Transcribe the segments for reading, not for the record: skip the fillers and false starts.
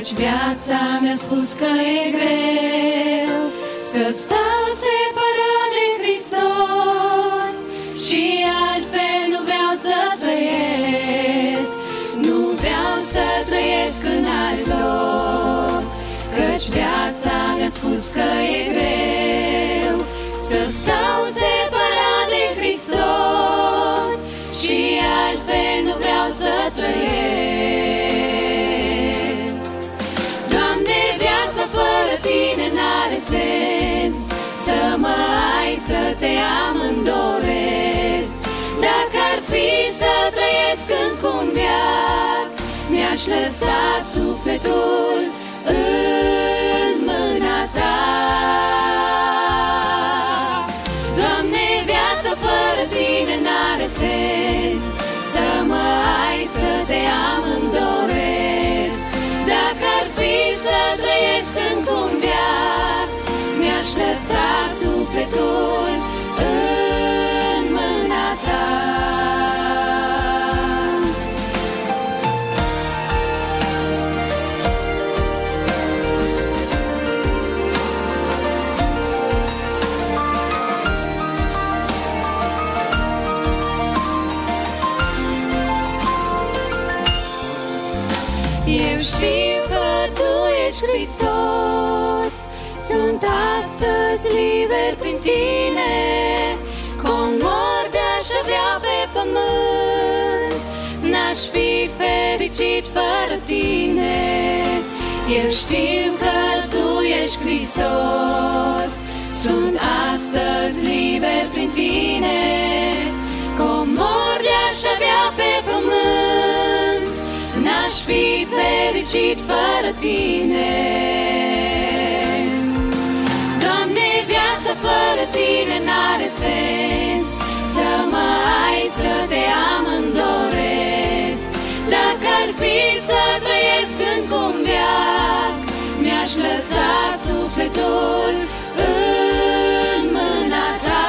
Căci viața mi-a spus că e greu să stau separat de Hristos și altfel nu vreau să trăiesc, nu vreau să trăiesc în alt loc. Căci viața mi-a spus că e greu să stau separat de Hristos și altfel nu vreau să trăiesc. Doamne, viața fără Tine n-are sens, să mă ai, să Te am îmi doresc. Dacă ar fi să trăiesc încă un veac, mi-aș lăsa sufletul în mâna Ta. Doamne, viața fără Tine n-are sens, să mă ai, să Te am îmi doresc. Dacă ar fi să trăiesc încă un veac, mi-aș lăsa sufletul în mâna Ta. Eu știu că Tu ești Hristos, sunt astăzi liber prin Tine. Comor de-aș avea pe pământ, n-aș fi fericit fără Tine. Eu știu că Tu ești Hristos, sunt astăzi liber prin Tine. Comor de-aș avea pe pământ, n-aș fi fericit fără Tine. Doamne, viața fără Tine n-are sens, să mă ai, să Te am îmi doresc. Dacă ar fi să trăiesc încă un veac, mi-aș lăsa sufletul în mâna Ta.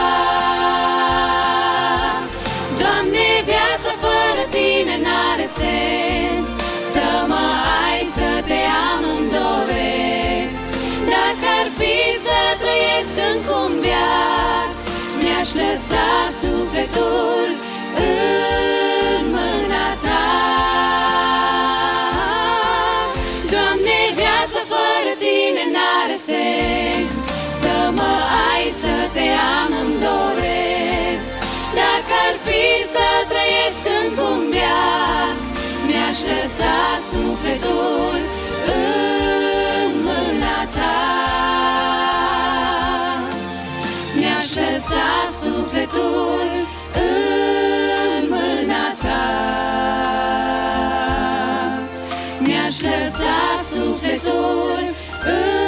Doamne, viața fără Tine n-are sens, să mă ai, să Te am îmi doresc. Dacă ar fi să trăiesc încă un veac, mi-aș lăsa sufletul în mâna Ta. Doamne, viața fără Tine n-are sens, să mă ai, să Te am îmi doresc. Dacă ar fi să trăiesc încă un veac, mi-aș lăsa sufletul în mâna Ta. Mi-aș lăsa sufletul în mâna Ta. Mi-aș lăsa sufletul în